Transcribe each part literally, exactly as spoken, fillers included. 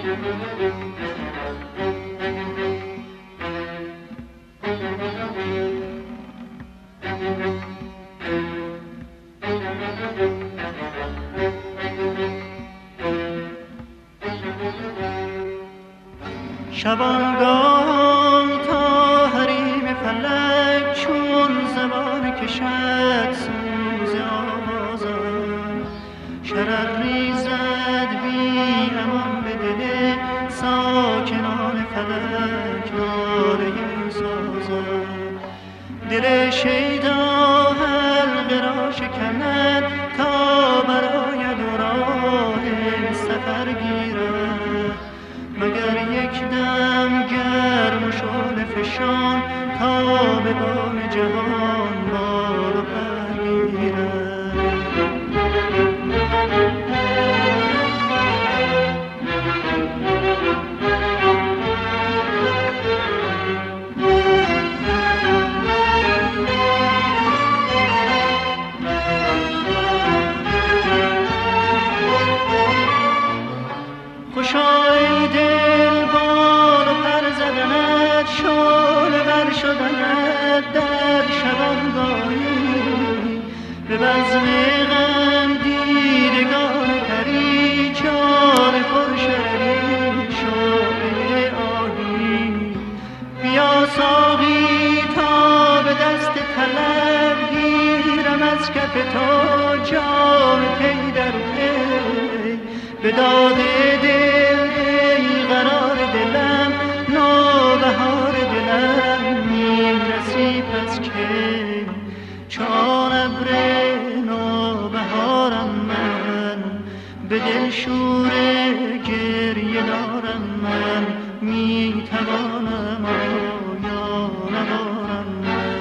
شبانگاه تا حریم فلک چون زبان کشد سوز آوازم، شرر ریزد بی امان به دل ساکنان فلک ناله سازم. دل شیدا حلقه را شکند تا براید و راه سفر گیرد، مگر یک دم گرم و شعله فشان تا به بام جهان بال و پر گیرد. خوشا ای دل بال و پر زدنت، شعله ور شدنت در شبانگاهی، به بزم غم دیدگان پری جان پر شرری شعله آهی. بیا ساقی تا به دست طلب گیرم از کف تو جام پی در پی، به داد دل ای قرار دلم نوبهار دلم میرسی پس که چون ابر نوبهارم من، به دل شور گریه دارم من، میتوانم آیا ندارم من.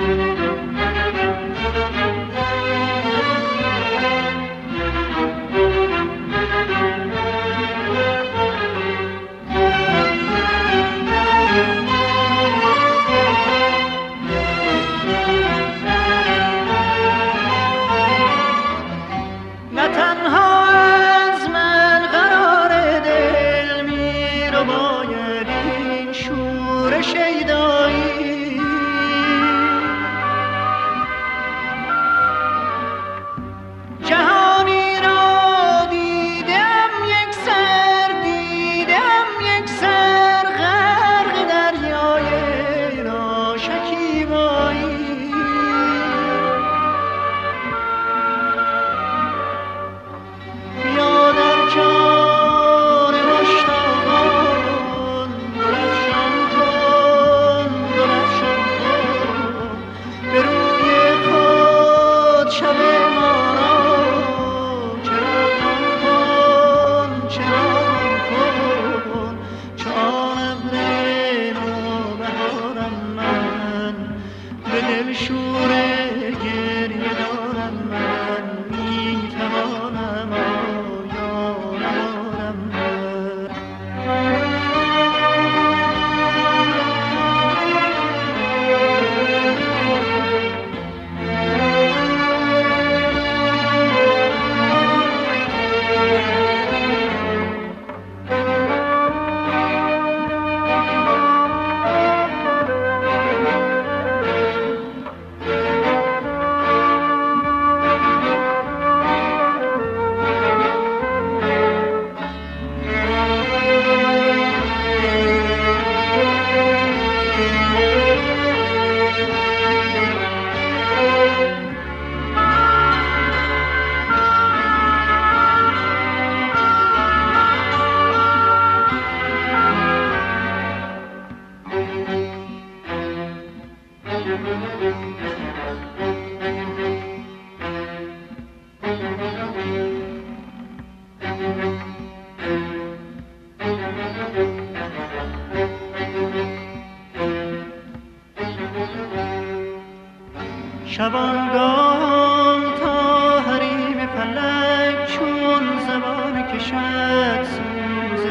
شبانگاه تا حریم فلک چون زبان کشد سوز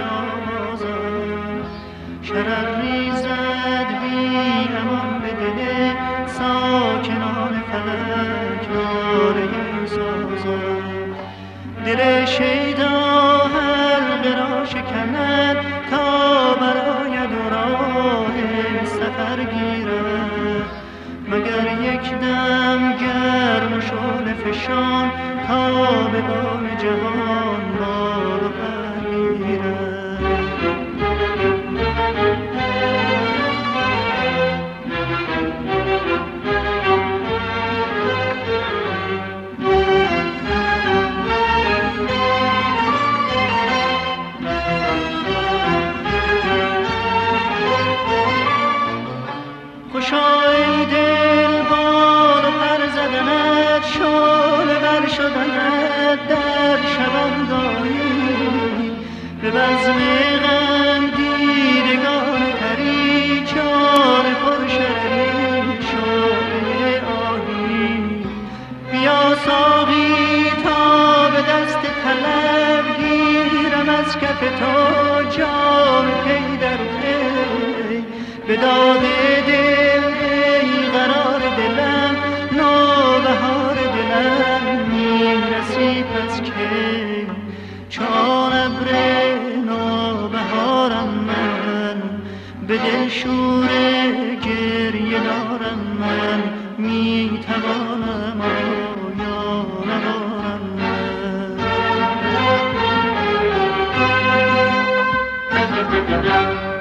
آوازم، شرر ریزد بی امان به دل ساکنان فلک ناله سازم. دل شیدا حلقه را شکند بزند تا براید و راه سفر گیرد. مگر یک دم گرم و شعله فشان تا به بام جهان بال و پر گیرد. خوشا ای دل بال و پر زدنت، شعله ور شدنت در شبانگاهی. به بزم غم دیدگان پری جان پر شرری شعله آهی. بیا ساقی تا به دست طلب گیرم از کف تو جام پی در پی. به داد دل ای قرار دلم نوبهار دلم میرسی پس کی. چون ابر نوبهارم من به دل شور گریه دارم من. میتوانم آیا ندارم من.